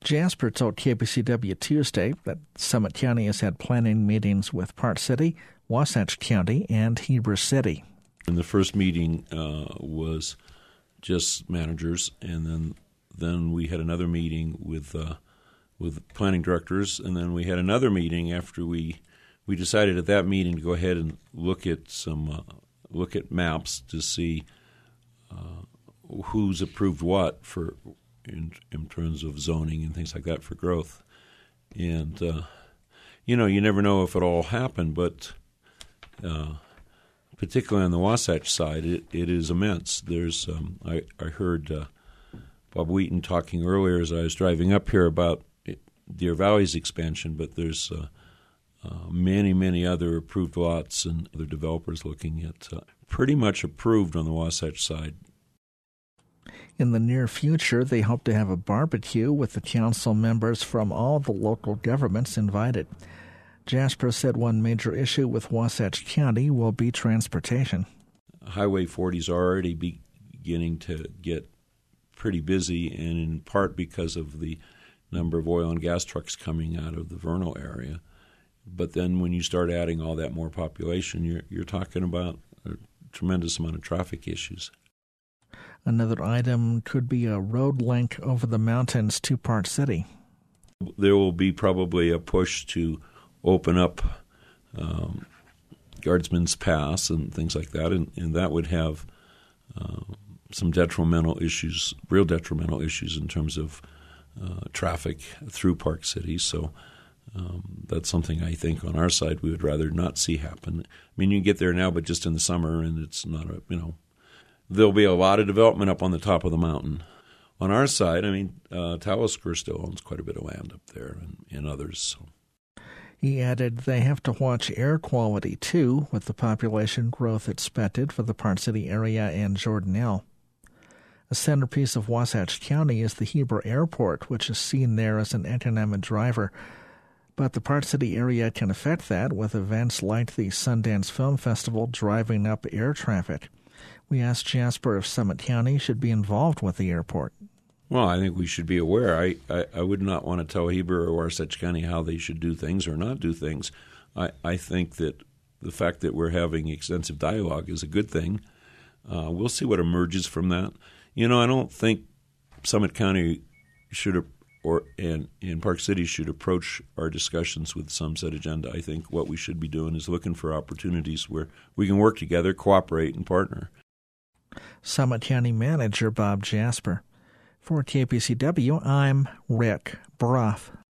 Jasper told KPCW Tuesday that Summit County has had planning meetings with Park City, Wasatch County, and Heber City. And the first meeting was just managers, and then we had another meeting with planning directors, and then we had another meeting after we decided at that meeting to go ahead and look at maps to see who's approved what for in terms of zoning and things like that for growth. And you never know if it all happened, but particularly on the Wasatch side, it is immense. There's I heard Bob Wheaton talking earlier as I was driving up here about Deer Valley's expansion, but there's many other approved lots and other developers looking at pretty much approved on the Wasatch side. In the near future, they hope to have a barbecue with the council members from all the local governments invited. Jasper said one major issue with Wasatch County will be transportation. Highway 40 is already beginning to get pretty busy, and in part because of the number of oil and gas trucks coming out of the Vernal area. But then when you start adding all that more population, you're talking about a tremendous amount of traffic issues. Another item could be a road link over the mountains to Park City. There will be probably a push to open up Guardsman's Pass and things like that, and that would have some real detrimental issues in terms of traffic through Park City. So that's something I think on our side we would rather not see happen. I mean, you can get there now, but just in the summer, and it's not there'll be a lot of development up on the top of the mountain. On our side, Talisker still owns quite a bit of land up there and others. So. He added they have to watch air quality, too, with the population growth expected for the Park City area and Jordanelle. A centerpiece of Wasatch County is the Heber Airport, which is seen there as an economic driver. But the Park City area can affect that with events like the Sundance Film Festival driving up air traffic. We asked Jasper if Summit County should be involved with the airport. Well, I think we should be aware. I would not want to tell Heber or Wasatch County how they should do things or not do things. I think that the fact that we're having extensive dialogue is a good thing. We'll see what emerges from that. I don't think Summit County and Park City should approach our discussions with some set agenda. I think what we should be doing is looking for opportunities where we can work together, cooperate, and partner. Summit County Manager Bob Jasper. For KPCW, I'm Rick Brough.